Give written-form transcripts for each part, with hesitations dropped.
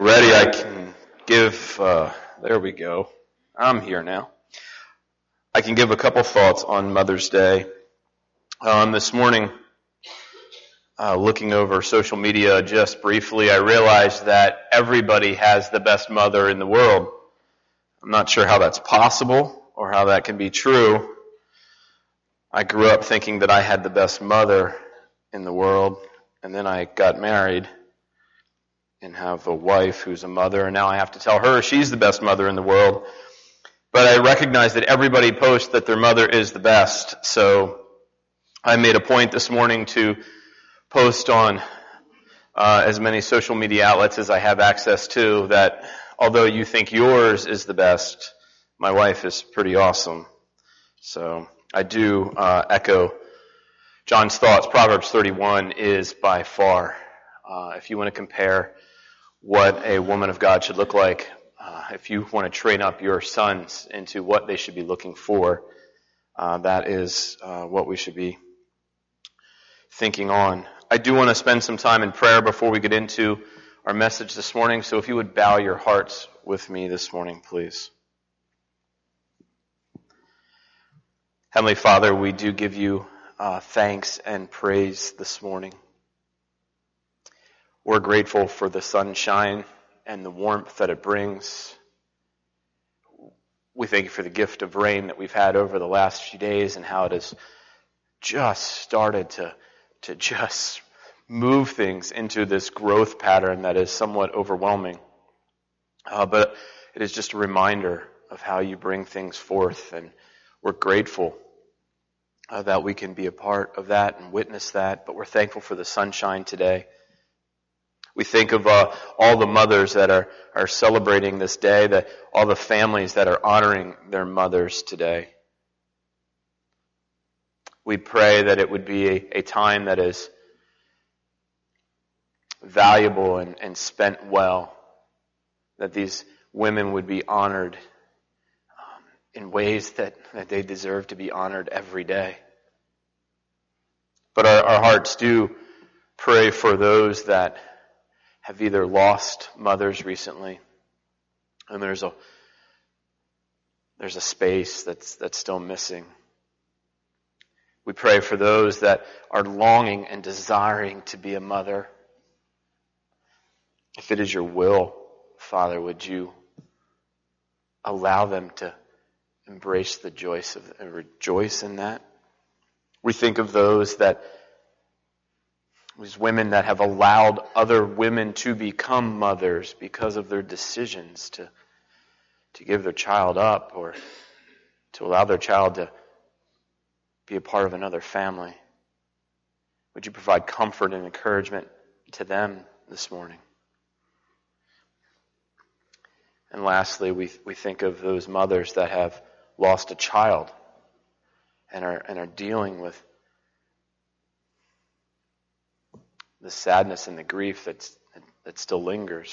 Ready, I can give, there we go. I'm here now. I can give a couple thoughts on Mother's Day. This morning, looking over social media just briefly, I realized that everybody has the best mother in the world. I'm not sure how that's possible or how that can be true. I grew up thinking that I had the best mother in the world, and then I got married and have a wife who's a mother, and now I have to tell her she's the best mother in the world. But I recognize that everybody posts that their mother is the best, so I made a point this morning to post on as many social media outlets as I have access to that although you think yours is the best, my wife is pretty awesome. So I do echo John's thoughts. Proverbs 31 is by far, if you want to compare what a woman of God should look like, if you want to train up your sons into what they should be looking for, that is what we should be thinking on. I do want to spend some time in prayer before we get into our message this morning, so if you would bow your hearts with me this morning, please. Heavenly Father, we do give you thanks and praise this morning. We're grateful for the sunshine and the warmth that it brings. We thank you for the gift of rain that we've had over the last few days and how it has just started to just move things into this growth pattern that is somewhat overwhelming. But it is just a reminder of how you bring things forth, and we're grateful that we can be a part of that and witness that, but we're thankful for the sunshine today. We think of all the mothers that are celebrating this day, that all the families that are honoring their mothers today. We pray that it would be a time that is valuable and spent well, that these women would be honored in ways that they deserve to be honored every day. But our hearts do pray for those that have either lost mothers recently, and there's a space that's still missing. We pray for those that are longing and desiring to be a mother. If it is your will, Father, would you allow them to embrace the joy and rejoice in that? We think of those women that have allowed other women to become mothers because of their decisions to give their child up or to allow their child to be a part of another family. Would you provide comfort and encouragement to them this morning? And lastly, we think of those mothers that have lost a child and are dealing with the sadness and the grief that still lingers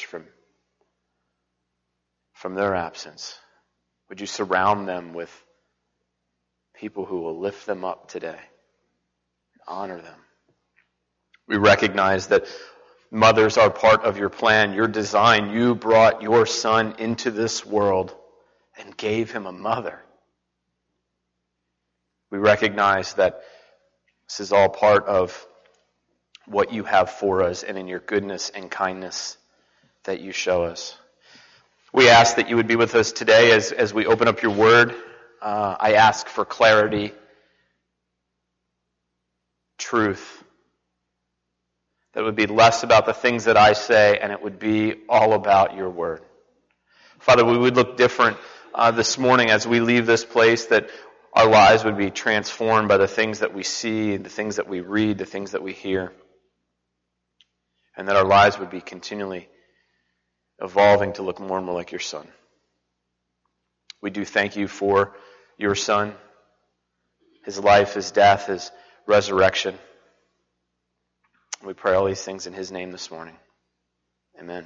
from their absence. Would you surround them with people who will lift them up today, honor them? We recognize that mothers are part of your plan, your design. You brought your son into this world and gave him a mother. We recognize that this is all part of what you have for us and in your goodness and kindness that you show us. We ask that you would be with us today as we open up your word. I ask for clarity, truth, that it would be less about the things that I say and it would be all about your word. Father, we would look different this morning as we leave this place, that our lives would be transformed by the things that we see, the things that we read, the things that we hear, and that our lives would be continually evolving to look more and more like your Son. We do thank you for your Son, his life, his death, his resurrection. We pray all these things in his name this morning. Amen.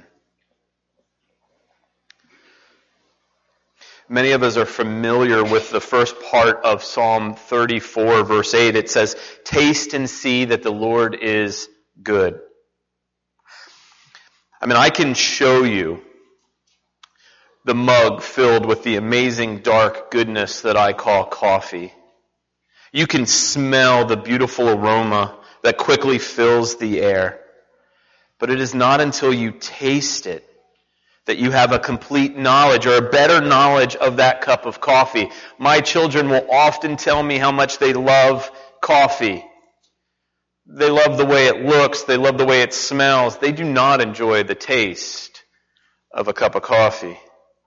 Many of us are familiar with the first part of Psalm 34, verse 8. It says, "Taste and see that the Lord is good." I mean, I can show you the mug filled with the amazing dark goodness that I call coffee. You can smell the beautiful aroma that quickly fills the air. But it is not until you taste it that you have a complete knowledge or a better knowledge of that cup of coffee. My children will often tell me how much they love coffee. They love the way it looks. They love the way it smells. They do not enjoy the taste of a cup of coffee.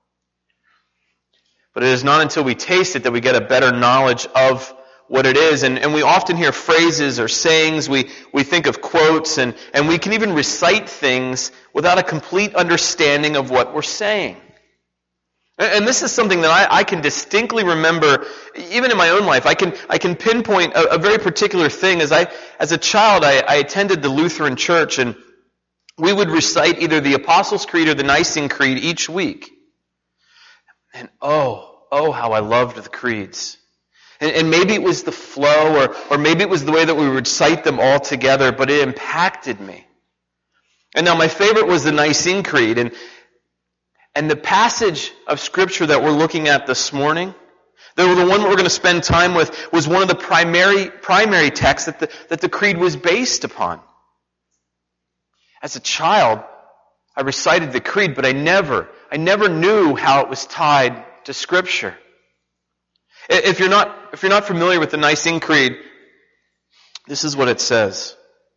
But it is not until we taste it that we get a better knowledge of what it is. And we often hear phrases or sayings. We think of quotes and we can even recite things without a complete understanding of what we're saying. And this is something that I can distinctly remember, even in my own life. I can pinpoint a very particular thing. As a child, I attended the Lutheran church, and we would recite either the Apostles' Creed or the Nicene Creed each week. And oh, how I loved the creeds. And maybe it was the flow, or maybe it was the way that we would recite them all together, but it impacted me. And now my favorite was the Nicene Creed. And the passage of Scripture that we're looking at this morning, the one that we're going to spend time with, was one of the primary texts that the Creed was based upon. As a child, I recited the Creed, but I never knew how it was tied to Scripture. If you're not familiar with the Nicene Creed, this is what it says.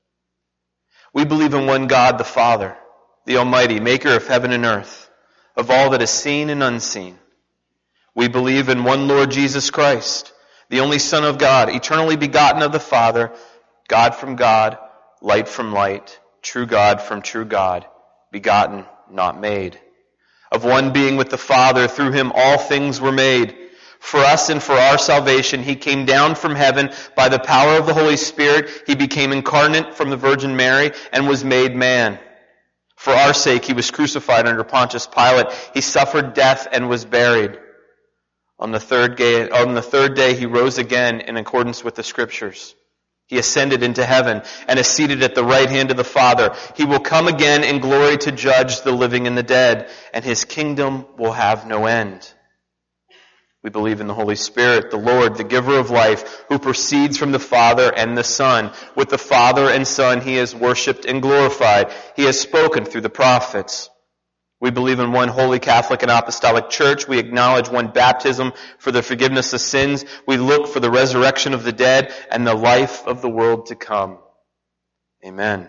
We believe in one God, the Father, the Almighty, maker of heaven and earth, of all that is seen and unseen. We believe in one Lord Jesus Christ, the only Son of God, eternally begotten of the Father, God from God, light from light, true God from true God, begotten, not made. Of one being with the Father, through him all things were made. For us and for our salvation, he came down from heaven by the power of the Holy Spirit. He became incarnate from the Virgin Mary and was made man. For our sake, he was crucified under Pontius Pilate. He suffered death and was buried. On the third day, he rose again in accordance with the Scriptures. He ascended into heaven and is seated at the right hand of the Father. He will come again in glory to judge the living and the dead, and his kingdom will have no end. We believe in the Holy Spirit, the Lord, the giver of life, who proceeds from the Father and the Son. With the Father and Son he is worshipped and glorified. He has spoken through the prophets. We believe in one holy Catholic and apostolic church. We acknowledge one baptism for the forgiveness of sins. We look for the resurrection of the dead and the life of the world to come. Amen.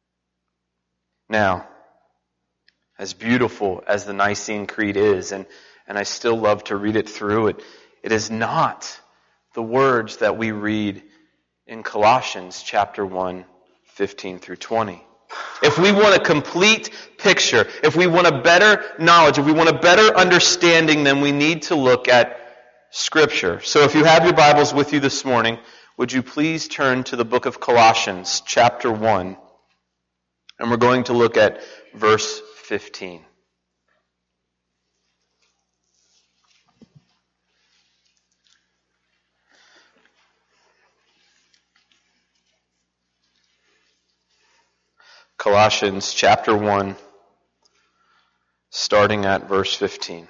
Now, as beautiful as the Nicene Creed is, and I still love to read it through, it is not the words that we read in Colossians chapter 1, 15 through 20. If we want a complete picture, if we want a better knowledge, if we want a better understanding, then we need to look at Scripture. So if you have your Bibles with you this morning, would you please turn to the book of Colossians chapter 1, and we're going to look at verse 15. Colossians chapter 1, starting at verse 15.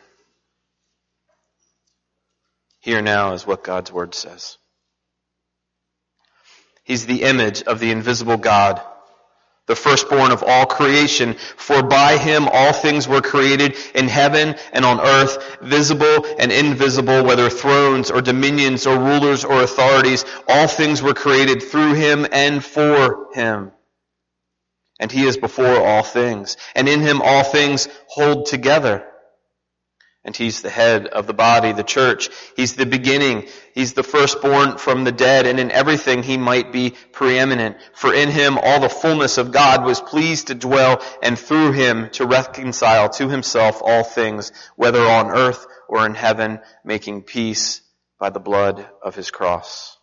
Here now is what God's Word says. He's the image of the invisible God, the firstborn of all creation. For by him all things were created in heaven and on earth, visible and invisible, whether thrones or dominions or rulers or authorities. All things were created through him and for him. And he is before all things. And in him all things hold together. And he's the head of the body, the church. He's the beginning. He's the firstborn from the dead. And in everything he might be preeminent. For in him all the fullness of God was pleased to dwell, and through him to reconcile to himself all things, whether on earth or in heaven, making peace by the blood of his cross.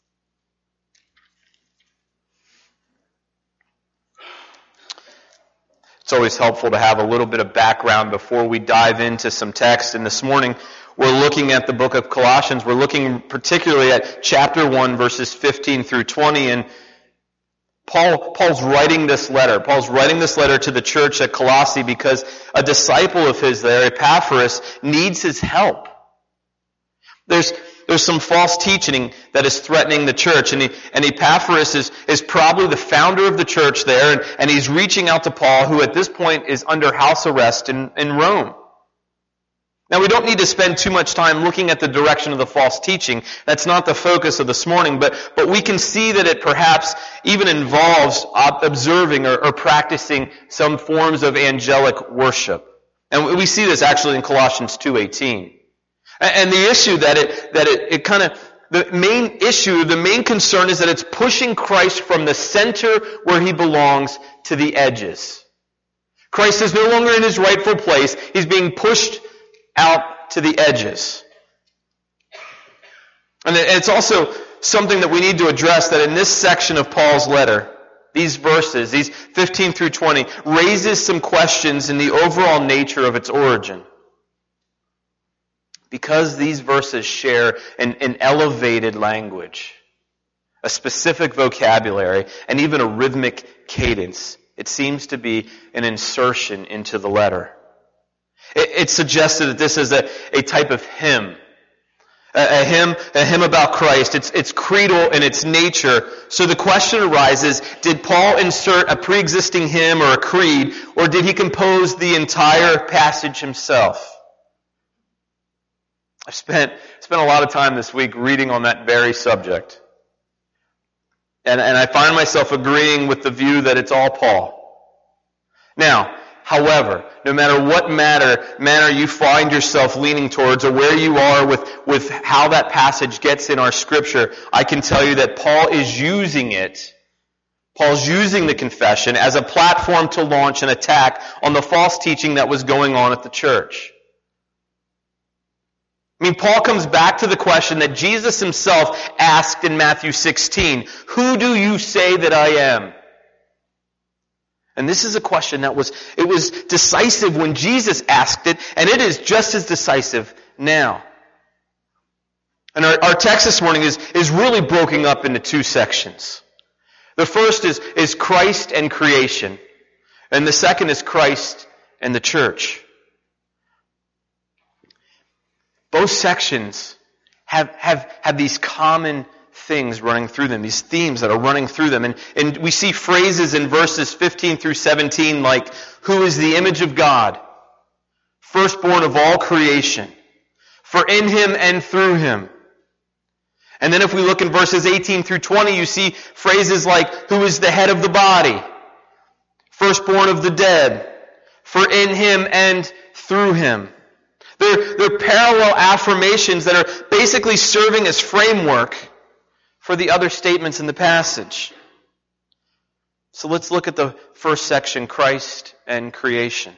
It's always helpful to have a little bit of background before we dive into some text. And this morning, we're looking at the book of Colossians. We're looking particularly at chapter 1, verses 15 through 20. And Paul's writing this letter. Paul's writing this letter to the church at Colossae because a disciple of his there, Epaphras, needs his help. There's some false teaching that is threatening the church, and Epaphras is probably the founder of the church there, and he's reaching out to Paul, who at this point is under house arrest in Rome. Now, we don't need to spend too much time looking at the direction of the false teaching. That's not the focus of this morning, but we can see that it perhaps even involves observing or practicing some forms of angelic worship. And we see this actually in Colossians 2:18. And the issue the main concern is that it's pushing Christ from the center where he belongs to the edges. Christ is no longer in his rightful place. He's being pushed out to the edges. And it's also something that we need to address, that in this section of Paul's letter, these verses, these 15 through 20, raises some questions in the overall nature of its origin. Because these verses share an elevated language, a specific vocabulary, and even a rhythmic cadence, it seems to be an insertion into the letter. It's suggested that this is a type of hymn. A hymn about Christ. It's creedal in its nature. So the question arises, did Paul insert a pre-existing hymn or a creed, or did he compose the entire passage himself? I've spent a lot of time this week reading on that very subject. And I find myself agreeing with the view that it's all Paul. Now, however, no matter what manner you find yourself leaning towards, or where you are with how that passage gets in our scripture, I can tell you that Paul is using it. Paul's using the confession as a platform to launch an attack on the false teaching that was going on at the church. I mean, Paul comes back to the question that Jesus himself asked in Matthew 16, "Who do you say that I am?" And this is a question it was decisive when Jesus asked it, and it is just as decisive now. And our text this morning is really broken up into two sections. The first is Christ and creation, and the second is Christ and the church. Both sections have these common things running through them, these themes that are running through them. And we see phrases in verses 15 through 17 like, "Who is the image of God, firstborn of all creation, for in him and through him." And then if we look in verses 18 through 20, you see phrases like, "Who is the head of the body, firstborn of the dead, for in him and through him." They're parallel affirmations that are basically serving as framework for the other statements in the passage. So let's look at the first section, Christ and creation.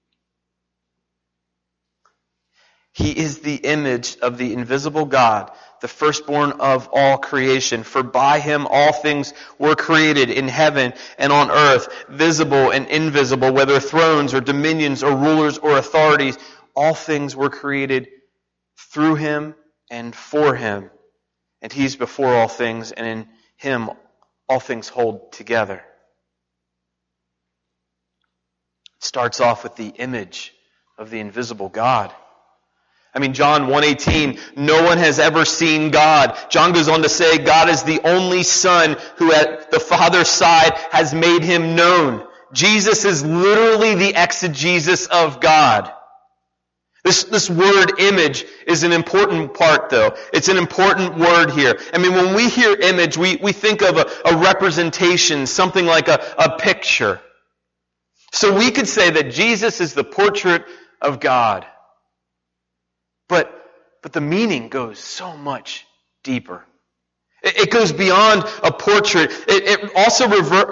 He is the image of the invisible God, the firstborn of all creation. For by him all things were created in heaven and on earth, visible and invisible, whether thrones or dominions or rulers or authorities. All things were created through him and for him. And he's before all things, and in him all things hold together. It starts off with the image of the invisible God. I mean, John 1:18, no one has ever seen God. John goes on to say, God is the only Son who at the Father's side has made him known. Jesus is literally the exegesis of God. This word image is an important part, though. It's an important word here. I mean, when we hear image, we think of a representation, something like a picture. So we could say that Jesus is the portrait of God. But the meaning goes so much deeper. It goes beyond a portrait. It also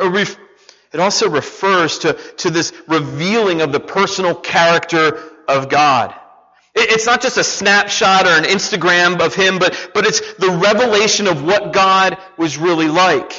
refers to this revealing of the personal character of God. It's not just a snapshot or an Instagram of him, but it's the revelation of what God was really like.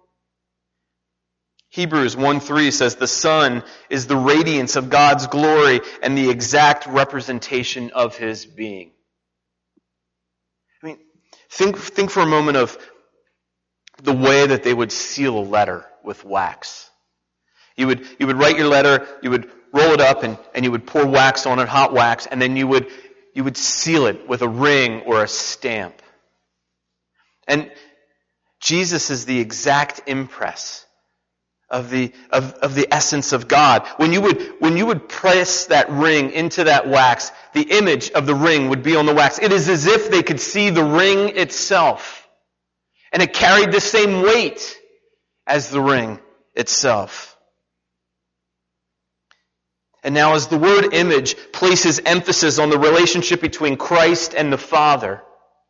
Hebrews 1:3 says, the Son is the radiance of God's glory and the exact representation of his being. I mean, think for a moment of the way that they would seal a letter with wax. You would write your letter, you would roll it up, and you would pour wax on it, hot wax, and then you would seal it with a ring or a stamp. And Jesus is the exact impress of the essence of God. When you would press that ring into that wax, the image of the ring would be on the wax. It is as if they could see the ring itself. And it carried the same weight as the ring itself. And now as the word image places emphasis on the relationship between Christ and the Father,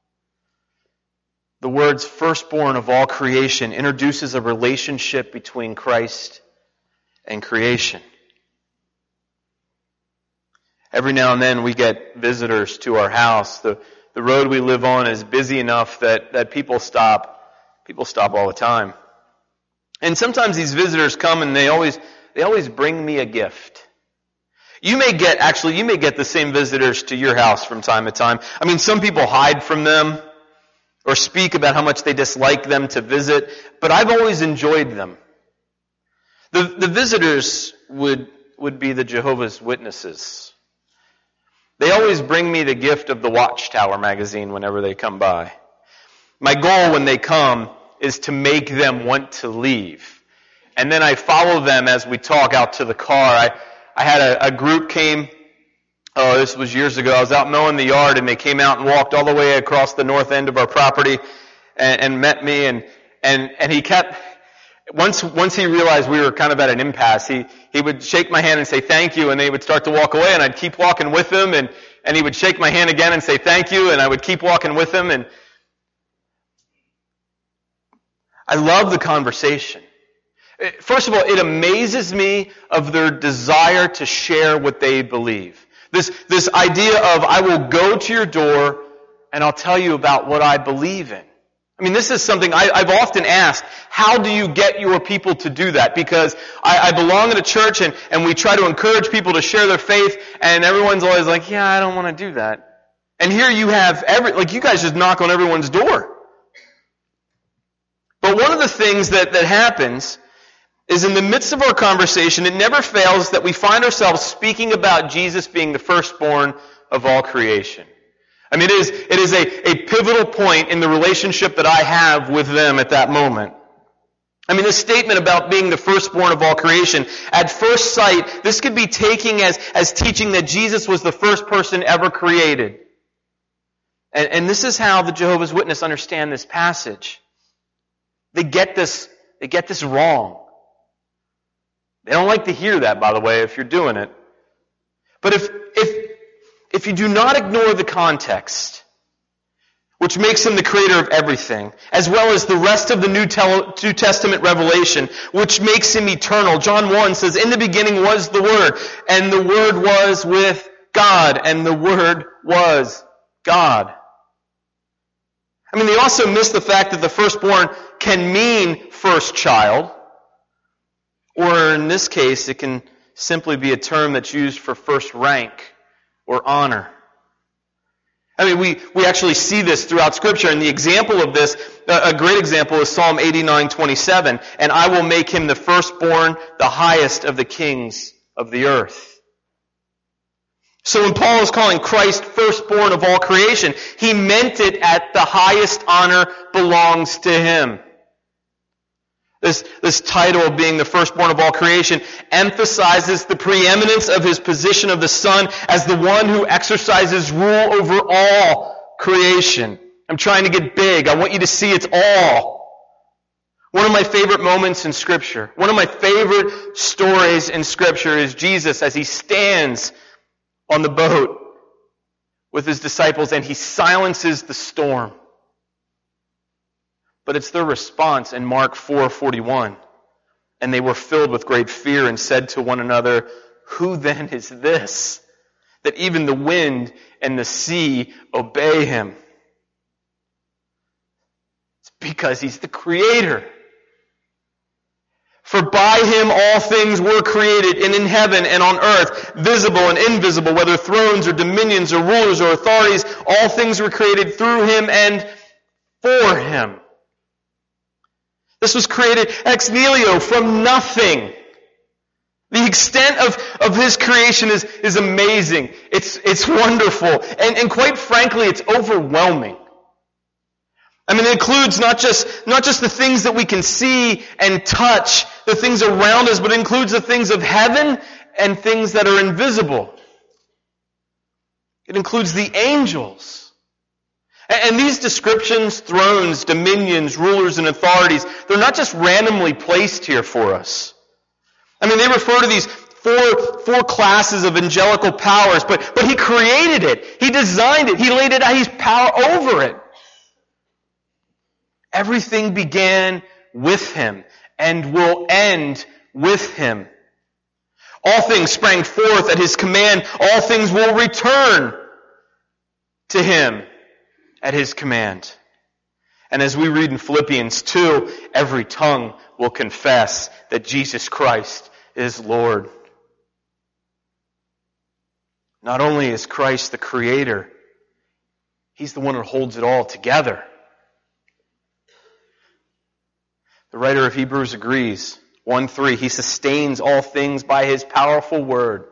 the words firstborn of all creation introduces a relationship between Christ and creation. Every now and then we get visitors to our house. The road we live on is busy enough that people stop. People stop all the time. And sometimes these visitors come and they always bring me a gift. You may get the same visitors to your house from time to time. I mean, some people hide from them or speak about how much they dislike them to visit, but I've always enjoyed them. The visitors would be the Jehovah's Witnesses. They always bring me the gift of the Watchtower magazine whenever they come by. My goal when they come is to make them want to leave. And then I follow them as we talk out to the car. I had a group came, this was years ago. I was out mowing the yard and they came out and walked all the way across the north end of our property and met me and he kept, once he realized we were kind of at an impasse, he would shake my hand and say thank you, and they would start to walk away, and I'd keep walking with him, and he would shake my hand again and say thank you, and I would keep walking with him. And I love the conversation. First of all, it amazes me of their desire to share what they believe. This idea of, I will go to your door and I'll tell you about what I believe in. I mean, this is something I've often asked, how do you get your people to do that? Because I belong in a church and we try to encourage people to share their faith, and everyone's always like, yeah, I don't want to do that. And here you have you guys just knock on everyone's door. But one of the things that happens is in the midst of our conversation, it never fails that we find ourselves speaking about Jesus being the firstborn of all creation. I mean, it is a pivotal point in the relationship that I have with them at that moment. I mean, this statement about being the firstborn of all creation, at first sight, this could be taken as teaching that Jesus was the first person ever created. And this is how the Jehovah's Witnesses understand this passage. They get this wrong. They don't like to hear that, by the way, if you're doing it. But if you do not ignore the context, which makes him the creator of everything, as well as the rest of the New Testament revelation, which makes him eternal. John 1 says, in the beginning was the Word, and the Word was with God, and the Word was God. I mean, they also miss the fact that the firstborn can mean first child, or in this case, it can simply be a term that's used for first rank or honor. I mean, we actually see this throughout Scripture, and the example of this, a great example is Psalm 89:27, and I will make him the firstborn, the highest of the kings of the earth. So when Paul is calling Christ firstborn of all creation, he meant it at the highest honor belongs to him. This title of being the firstborn of all creation emphasizes the preeminence of his position of the Son as the one who exercises rule over all creation. I'm trying to get big. I want you to see it's all. One of my favorite moments in Scripture, one of my favorite stories in Scripture is Jesus as he stands on the boat with his disciples and he silences the storm. But it's their response in Mark 4:41. And they were filled with great fear and said to one another, who then is this, that even the wind and the sea obey him? It's because he's the Creator. For by him all things were created, and in heaven and on earth, visible and invisible, whether thrones or dominions or rulers or authorities, all things were created through him and for him. This was created ex nihilo, from nothing. The extent of His creation is amazing. It's wonderful. And quite frankly, it's overwhelming. I mean, it includes not just the things that we can see and touch, the things around us, but it includes the things of heaven and things that are invisible. It includes the angels. And these descriptions, thrones, dominions, rulers, and authorities, they're not just randomly placed here for us. I mean, they refer to these four classes of angelical powers, but He created it. He designed it. He laid it out. He's power over it. Everything began with Him and will end with Him. All things sprang forth at His command. All things will return to Him at His command. And as we read in Philippians 2, every tongue will confess that Jesus Christ is Lord. Not only is Christ the Creator, He's the one who holds it all together. The writer of Hebrews agrees. 1:3, He sustains all things by His powerful word.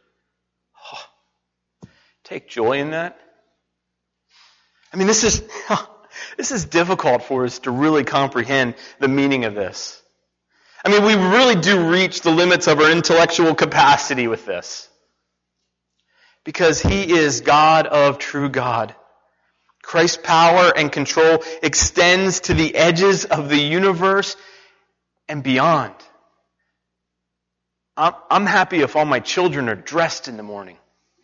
Oh, take joy in that. I mean, this is difficult for us to really comprehend the meaning of this. I mean, we really do reach the limits of our intellectual capacity with this. Because He is God of true God. Christ's power and control extends to the edges of the universe and beyond. I'm happy if all my children are dressed in the morning.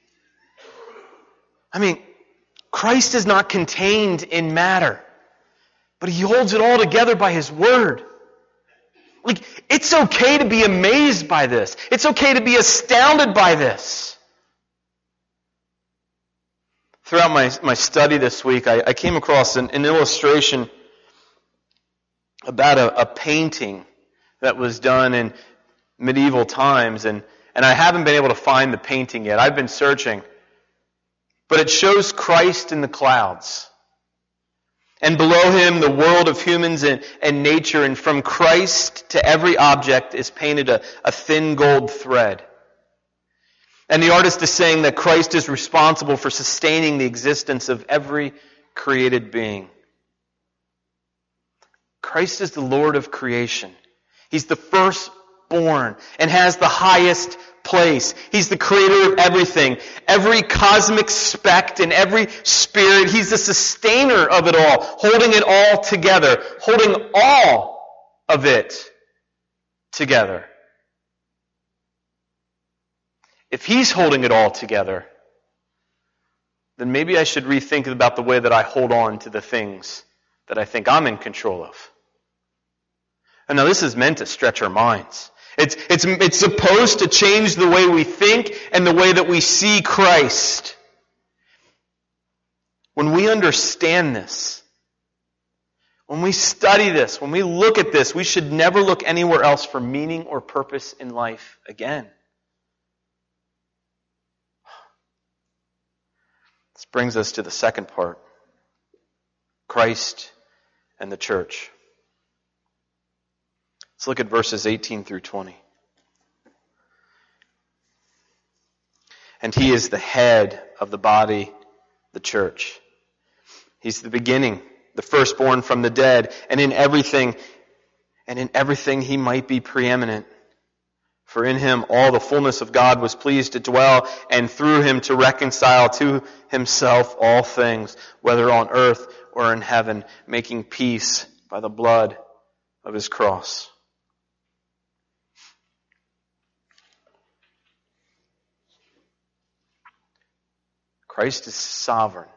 I mean, Christ is not contained in matter, but He holds it all together by His Word. Like, it's okay to be amazed by this. It's okay to be astounded by this. Throughout my study this week, I came across an illustration about a painting that was done in medieval times, and I haven't been able to find the painting yet. I've been searching. But it shows Christ in the clouds. And below Him, the world of humans and nature, and from Christ to every object is painted a thin gold thread. And the artist is saying that Christ is responsible for sustaining the existence of every created being. Christ is the Lord of creation. He's the firstborn and has the highest place. He's the creator of everything. Every cosmic speck and every spirit. He's the sustainer of it all, holding it all together, holding all of it together. If He's holding it all together, then maybe I should rethink about the way that I hold on to the things that I think I'm in control of. And now this is meant to stretch our minds. It's supposed to change the way we think and the way that we see Christ. When we understand this, when we study this, when we look at this, we should never look anywhere else for meaning or purpose in life again. This brings us to the second part. Christ and the church. Let's look at verses 18 through 20. And He is the head of the body, the church. He's the beginning, the firstborn from the dead, and in everything He might be preeminent. For in Him all the fullness of God was pleased to dwell, and through Him to reconcile to Himself all things, whether on earth or in heaven, making peace by the blood of His cross. Christ is sovereign.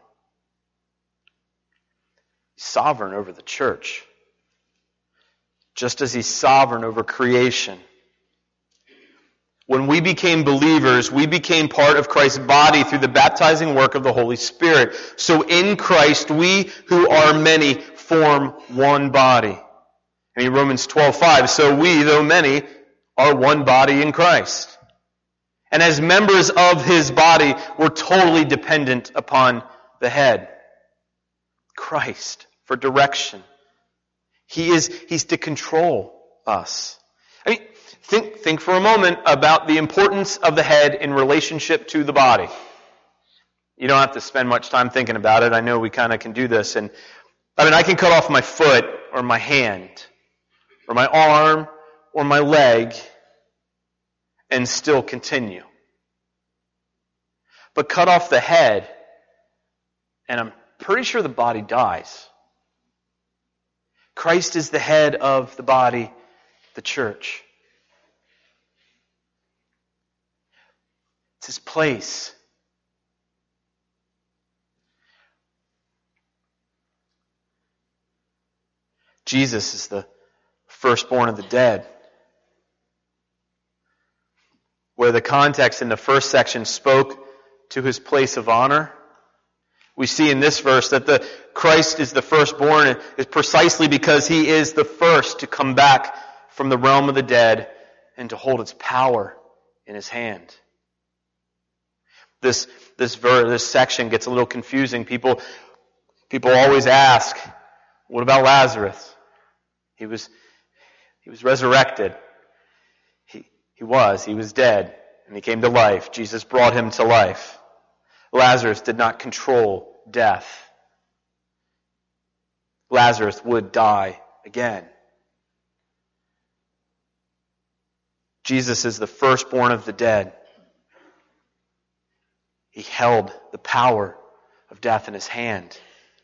He's sovereign over the church, just as He's sovereign over creation. When we became believers, we became part of Christ's body through the baptizing work of the Holy Spirit. So in Christ, we who are many form one body. I mean, Romans 12:5, so we, though many, are one body in Christ. And as members of His body, we're totally dependent upon the head, Christ, for direction. He's to control us. I mean, think for a moment about the importance of the head in relationship to the body. You don't have to spend much time thinking about it. I know we kind of can do this. And I can cut off my foot or my hand or my arm or my leg and still continue. But cut off the head, and I'm pretty sure the body dies. Christ is the head of the body, the church. It's His place. Jesus is the firstborn of the dead. Where the context in the first section spoke to His place of honor, we see in this verse that the Christ is the firstborn is precisely because He is the first to come back from the realm of the dead and to hold its power in His hand. This section gets a little confusing. People always ask, what about Lazarus? He was resurrected. He was dead, and he came to life. Jesus brought him to life. Lazarus did not control death. Lazarus would die again. Jesus is the firstborn of the dead. He held the power of death in His hand.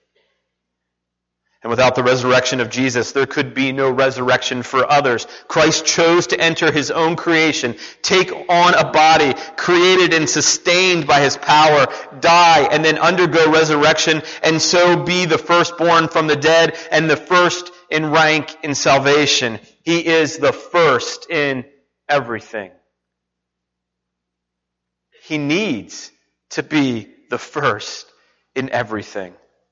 And without the resurrection of Jesus, there could be no resurrection for others. Christ chose to enter His own creation, take on a body created and sustained by His power, die, and then undergo resurrection, and so be the firstborn from the dead and the first in rank in salvation. He is the first in everything. He needs to be the first in everything.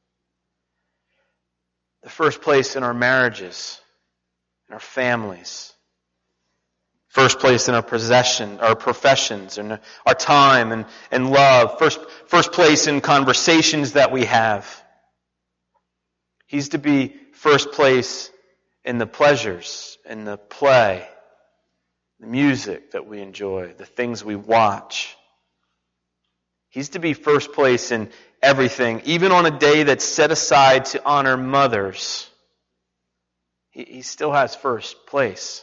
The first place in our marriages, in our families. First place in our professions, and our time and love. First place in conversations that we have. He's to be first place in the pleasures, in the play, the music that we enjoy, the things we watch. He's to be first place in everything, even on a day that's set aside to honor mothers. He still has first place.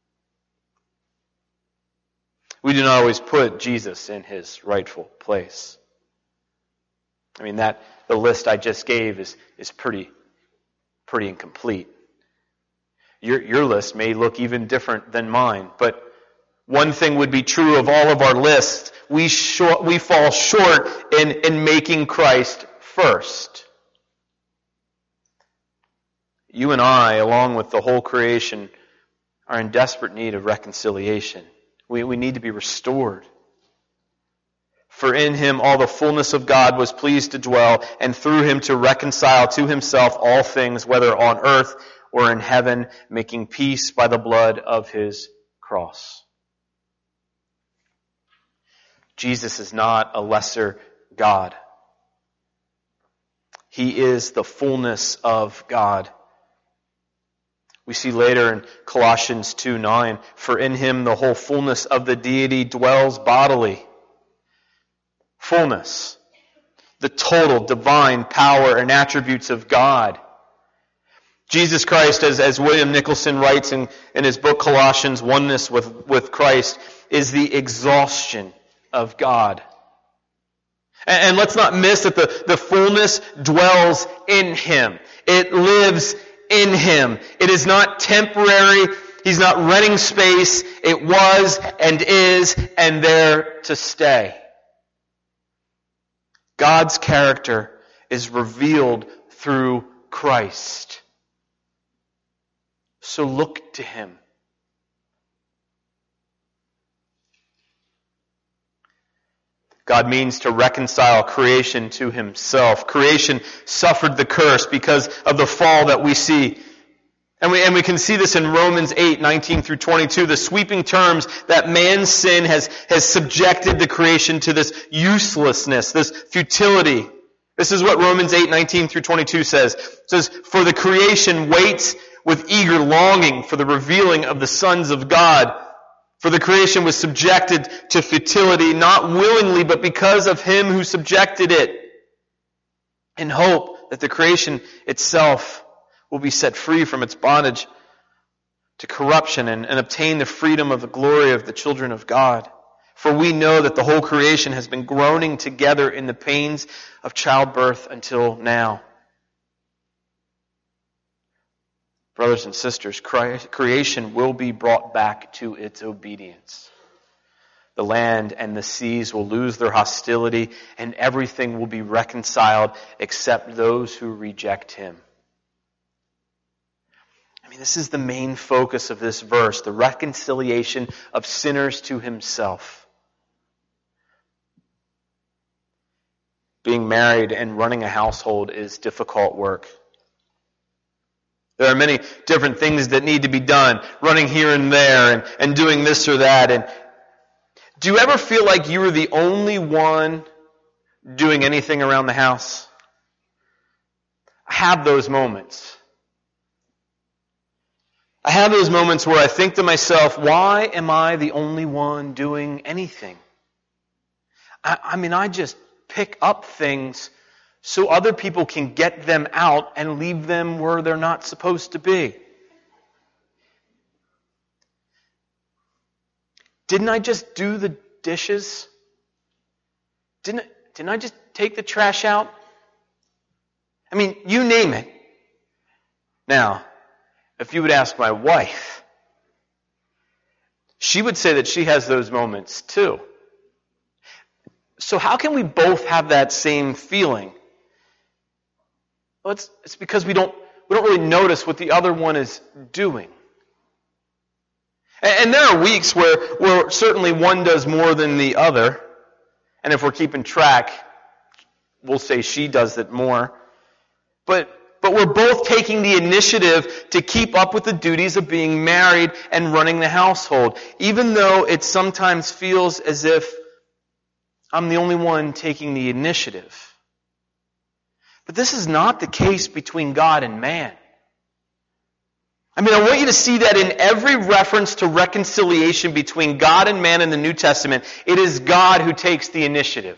We do not always put Jesus in His rightful place. The list I just gave is pretty incomplete. Your list may look even different than mine, but one thing would be true of all of our lists. We fall short in making Christ first. You and I, along with the whole creation, are in desperate need of reconciliation. We need to be restored. For in Him all the fullness of God was pleased to dwell, and through Him to reconcile to Himself all things, whether on earth or in heaven, making peace by the blood of His cross. Jesus is not a lesser God. He is the fullness of God. We see later in Colossians 2:9, for in Him the whole fullness of the deity dwells bodily. Fullness. The total divine power and attributes of God. Jesus Christ, as William Nicholson writes in his book Colossians, Oneness with Christ, is the exhaustion of God. And let's not miss that the fullness dwells in Him. It lives in Him. It is not temporary. He's not renting space. It was and is and there to stay. God's character is revealed through Christ. So look to Him. God means to reconcile creation to Himself. Creation suffered the curse because of the fall that we see. And we can see this in Romans 8:19 through 22, the sweeping terms that man's sin has subjected the creation to this uselessness, this futility. This is what Romans 8:19 through 22 says. It says, for the creation waits with eager longing for the revealing of the sons of God. For the creation was subjected to futility, not willingly, but because of him who subjected it, in hope that the creation itself will be set free from its bondage to corruption and obtain the freedom of the glory of the children of God. For we know that the whole creation has been groaning together in the pains of childbirth until now. Brothers and sisters, creation will be brought back to its obedience. The land and the seas will lose their hostility, and everything will be reconciled except those who reject him. This is the main focus of this verse, the reconciliation of sinners to himself. Being married and running a household is difficult work. There are many different things that need to be done, running here and there and doing this or that. And do you ever feel like you were the only one doing anything around the house? I have those moments. I have those moments where I think to myself, why am I the only one doing anything? I just pick up things so other people can get them out and leave them where they're not supposed to be. Didn't I just do the dishes? Didn't I just take the trash out? You name it. Now, if you would ask my wife, she would say that she has those moments too. So how can we both have that same feeling? Well, it's because we don't really notice what the other one is doing. And there are weeks where certainly one does more than the other. And if we're keeping track, we'll say she does it more. But we're both taking the initiative to keep up with the duties of being married and running the household, even though it sometimes feels as if I'm the only one taking the initiative. But this is not the case between God and man. I want you to see that in every reference to reconciliation between God and man in the New Testament, it is God who takes the initiative.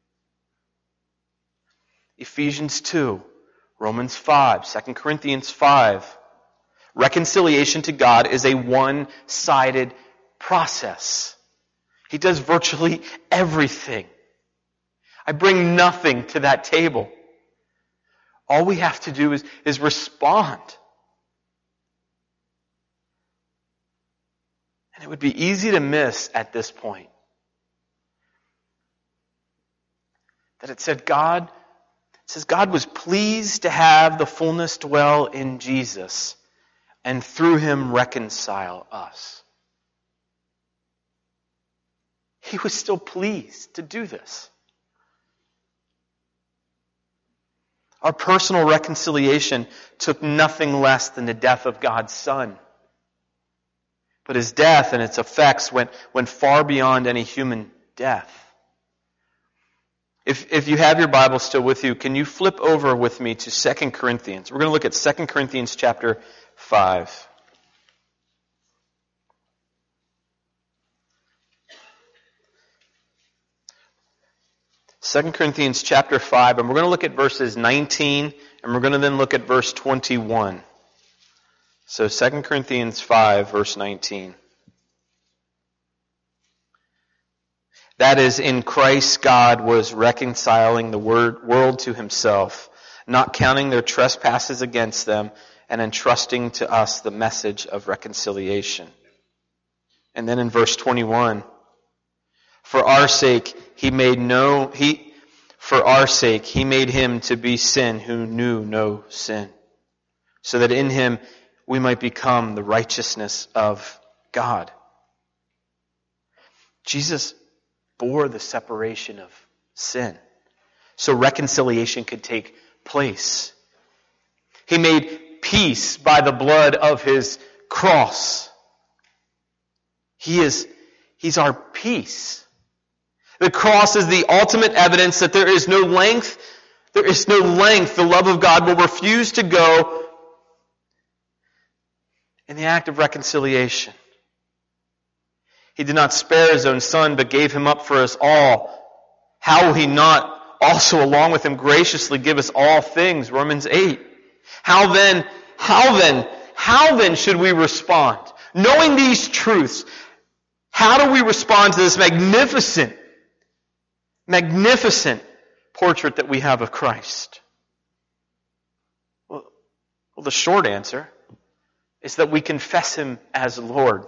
Ephesians 2. Romans 5, 2 Corinthians 5. Reconciliation to God is a one-sided process. He does virtually everything. I bring nothing to that table. All we have to do is respond. And it would be easy to miss at this point that it said God was pleased to have the fullness dwell in Jesus and through him reconcile us. He was still pleased to do this. Our personal reconciliation took nothing less than the death of God's Son. But his death and its effects went far beyond any human death. If you have your Bible still with you, can you flip over with me to 2 Corinthians? We're going to look at 2 Corinthians chapter 5. Second Corinthians chapter 5, and we're going to look at verses 19, and we're going to then look at verse 21. So 2 Corinthians 5, verse 19. That is, in Christ God was reconciling the world to himself, not counting their trespasses against them, and entrusting to us the message of reconciliation. And then in verse 21, for our sake he made him to be sin who knew no sin, so that in him we might become the righteousness of God. Jesus bore the separation of sin, so reconciliation could take place. He made peace by the blood of his cross. He's our peace. The cross is the ultimate evidence that there is no length the love of God will refuse to go in the act of reconciliation. He did not spare His own Son, but gave Him up for us all. How will He not also along with Him graciously give us all things? Romans 8. How then should we respond? Knowing these truths, how do we respond to this magnificent portrait that we have of Christ? Well, the short answer is that we confess Him as Lord.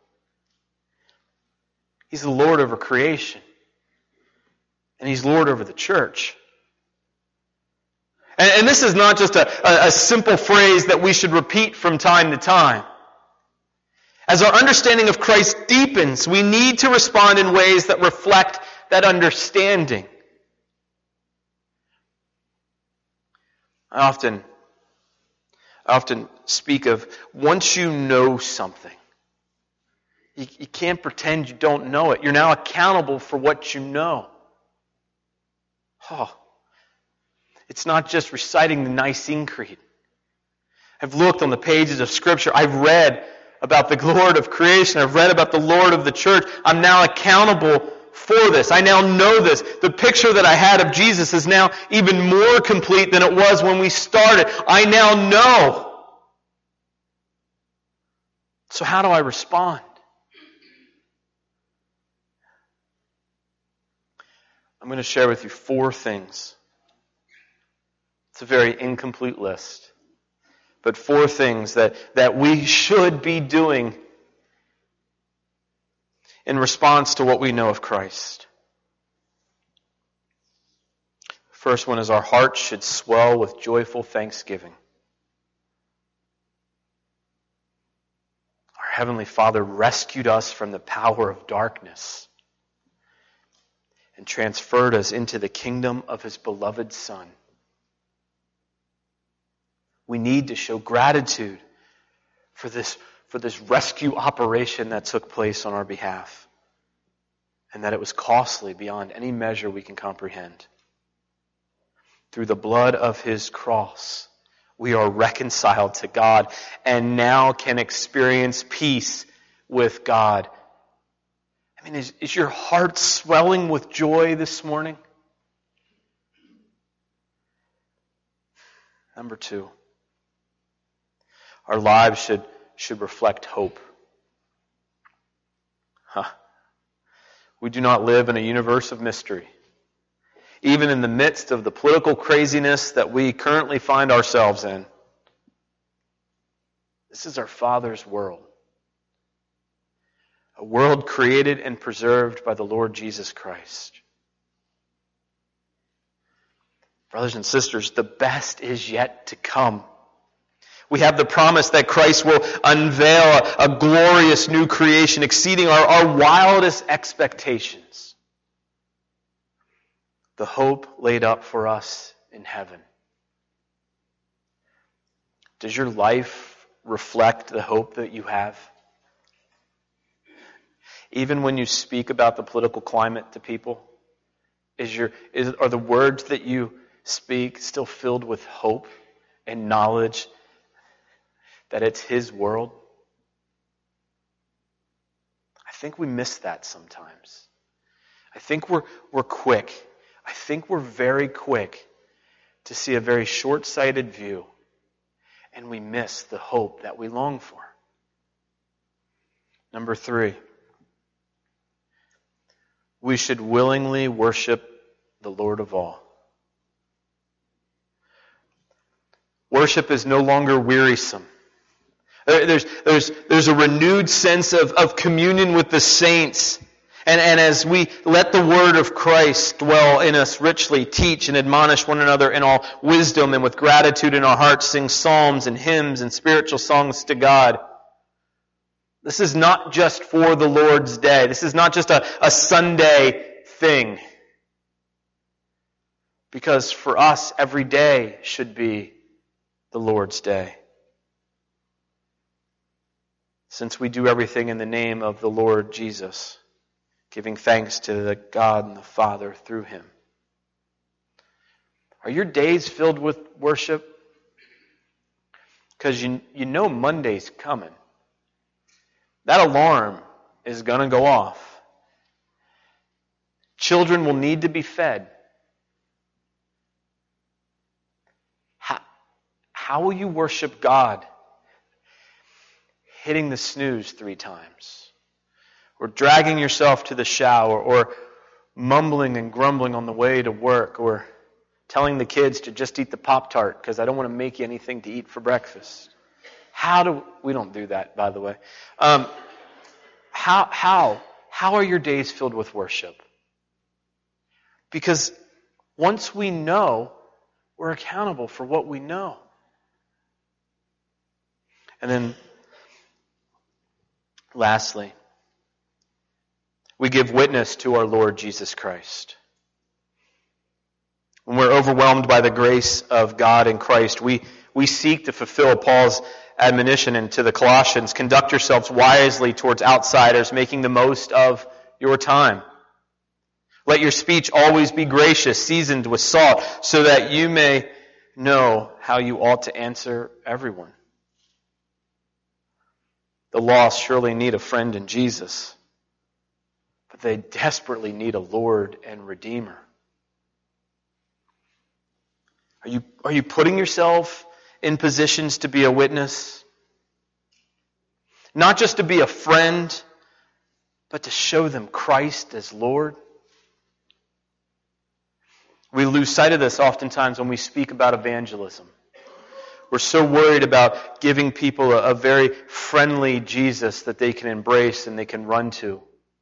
He's the Lord over creation. And He's Lord over the church. And this is not just a simple phrase that we should repeat from time to time. As our understanding of Christ deepens, we need to respond in ways that reflect that understanding. I often speak of once you know something, you can't pretend you don't know it. You're now accountable for what you know. It's not just reciting the Nicene Creed. I've looked on the pages of Scripture. I've read about the Lord of creation. I've read about the Lord of the church. I'm now accountable for this. I now know this. The picture that I had of Jesus is now even more complete than it was when we started. I now know. So how do I respond? I'm going to share with you 4 things. It's a very incomplete list. But 4 things that we should be doing in response to what we know of Christ. First one is our hearts should swell with joyful thanksgiving. Our Heavenly Father rescued us from the power of darkness and transferred us into the kingdom of His beloved Son. We need to show gratitude for this rescue operation that took place on our behalf, and that it was costly beyond any measure we can comprehend. Through the blood of His cross, we are reconciled to God and now can experience peace with God. I mean, is your heart swelling with joy this morning? Number 2, our lives should reflect hope. We do not live in a universe of mystery. Even in the midst of the political craziness that we currently find ourselves in, this is our Father's world. A world created and preserved by the Lord Jesus Christ. Brothers and sisters, the best is yet to come. We have the promise that Christ will unveil a glorious new creation exceeding our wildest expectations. The hope laid up for us in heaven. Does your life reflect the hope that you have? Even when you speak about the political climate to people, are the words that you speak still filled with hope and knowledge that it's His world? I think we miss that sometimes. I think we're quick. I think we're very quick to see a very short-sighted view, and we miss the hope that we long for. Number 3, we should willingly worship the Lord of all. Worship is no longer wearisome. There's a renewed sense of communion with the saints. And as we let the word of Christ dwell in us richly, teach and admonish one another in all wisdom, and with gratitude in our hearts sing psalms and hymns and spiritual songs to God. This is not just for the Lord's day. This is not just a Sunday thing. Because for us, every day should be the Lord's day. Since we do everything in the name of the Lord Jesus, giving thanks to the God and the Father through Him. Are your days filled with worship? Because you know Monday's coming. That alarm is going to go off. Children will need to be fed. How will you worship God? Hitting the snooze 3 times. Or dragging yourself to the shower. Or mumbling and grumbling on the way to work. Or telling the kids to just eat the Pop-Tart because I don't want to make you anything to eat for breakfast. We don't do that, by the way. How are your days filled with worship? Because once we know, we're accountable for what we know. And then, lastly, we give witness to our Lord Jesus Christ. When we're overwhelmed by the grace of God in Christ, we seek to fulfill Paul's admonition to the Colossians. Conduct yourselves wisely towards outsiders, making the most of your time. Let your speech always be gracious, seasoned with salt, so that you may know how you ought to answer everyone. The lost surely need a friend in Jesus, but they desperately need a Lord and Redeemer. Are you putting yourself in positions to be a witness? Not just to be a friend, but to show them Christ as Lord? We lose sight of this oftentimes when we speak about evangelism. We're so worried about giving people a very friendly Jesus that they can embrace and they can run to.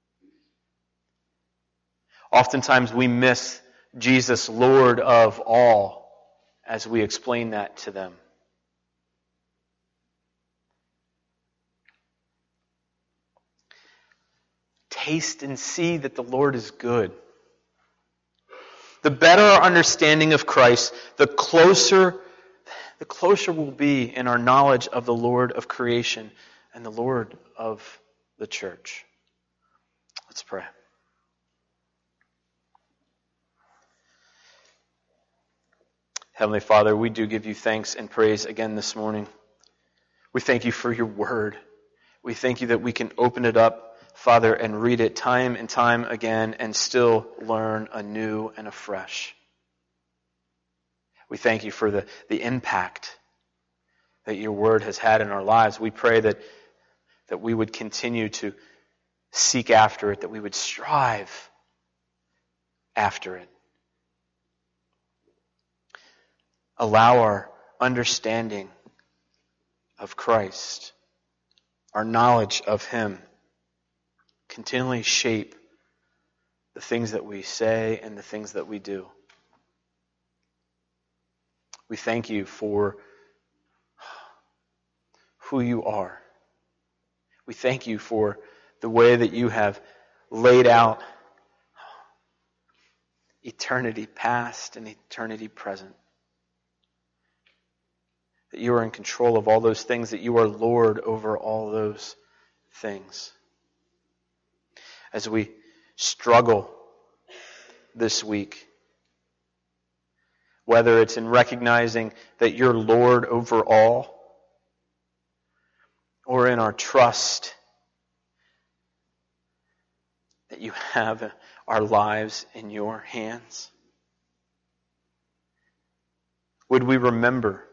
Oftentimes we miss Jesus, Lord of all, as we explain that to them. Taste and see that the Lord is good. The better our understanding of Christ, the closer we'll be in our knowledge of the Lord of creation and the Lord of the church. Let's pray. Heavenly Father, we do give you thanks and praise again this morning. We thank you for your word. We thank you that we can open it up, Father, and read it time and time again and still learn anew and afresh. We thank you for the impact that your word has had in our lives. We pray that we would continue to seek after it, that we would strive after it. Allow our understanding of Christ, our knowledge of Him, continually shape the things that we say and the things that we do. We thank you for who you are. We thank you for the way that you have laid out eternity past and eternity present. That you are in control of all those things, that you are Lord over all those things. As we struggle this week, whether it's in recognizing that you're Lord over all, or in our trust that you have our lives in your hands, would we remember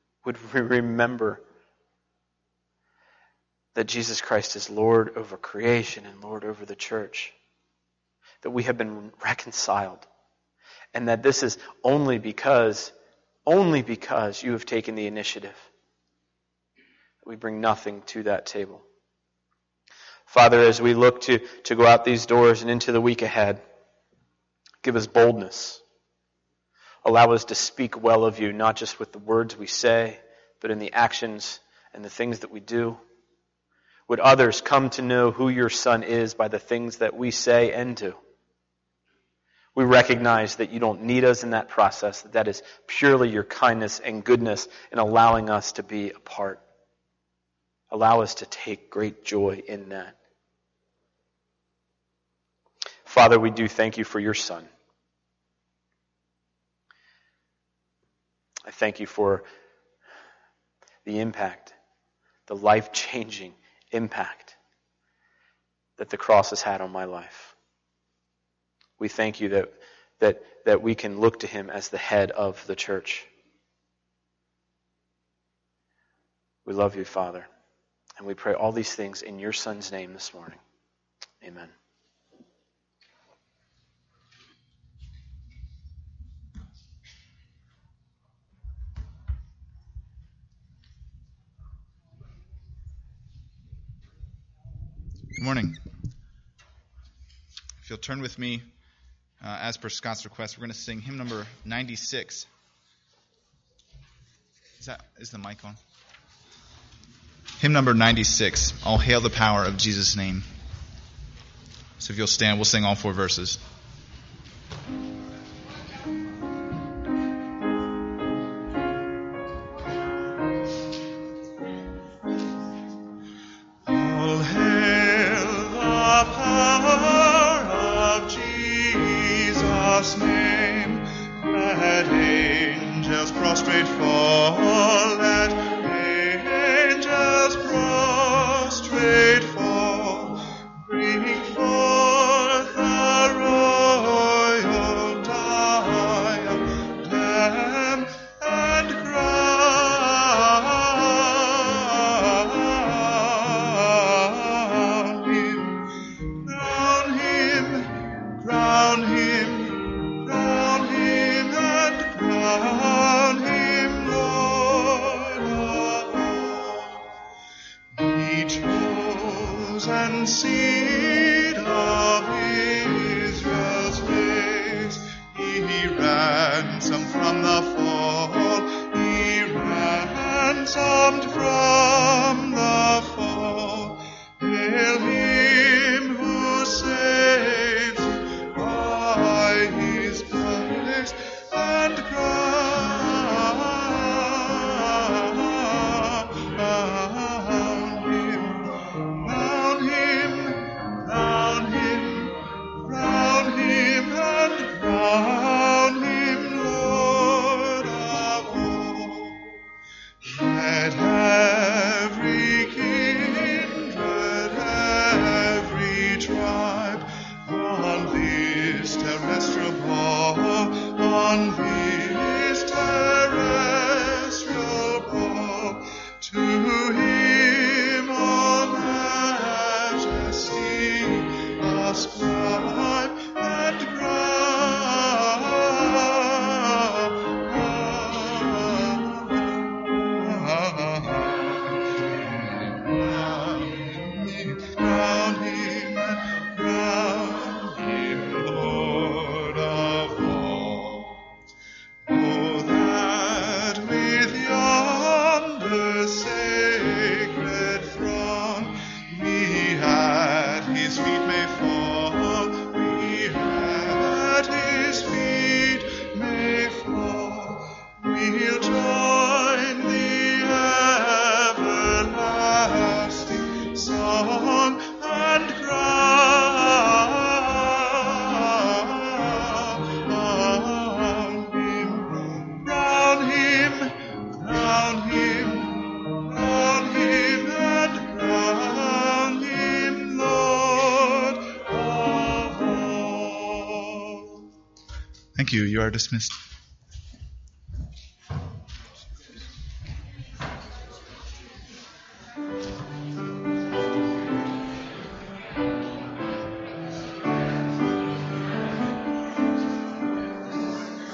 that Jesus Christ is Lord over creation and Lord over the church, that we have been reconciled, and that this is only because you have taken the initiative. We bring nothing to that table. Father, as we look to go out these doors and into the week ahead, give us boldness. Allow us to speak well of you, not just with the words we say, but in the actions and the things that we do. Would others come to know who your Son is by the things that we say and do? We recognize that you don't need us in that process, that is purely your kindness and goodness in allowing us to be a part. Allow us to take great joy in that. Father, we do thank you for your Son. I thank you for the impact, the life-changing impact that the cross has had on my life. We thank you that we can look to him as the head of the church. We love you, Father, and we pray all these things in your Son's name this morning. Amen. Good morning. If you'll turn with me, as per Scott's request, we're going to sing hymn number 96. Is the mic on? Hymn number 96, All Hail the Power of Jesus' Name. So if you'll stand, we'll sing all 4 verses. All hail the power of Jesus' name. Let angels prostrate fall. Let angels prostrate fall. Bring forth the royal diadem and crown him, crown him, crown him, crown him, and crown him Lord of all. He chosen seed of Israel's race, he ransomed from the fall, he ransomed from the fall. Hail him who saves by his grace and crown him, crown him, crown him, crown him, and crown him Lord of all. Let every kindred, every tribe on this terrestrial ball, on this terrestrial ball, to him all majesty ascribe and crown him, Lord of all. Oh, that with yonder sacred throng we at his feet may fall, we at his feet may fall. We'll join the everlasting song and crown him, crown him, crown him, crown him, and crown him Lord of all. Thank you. You are dismissed.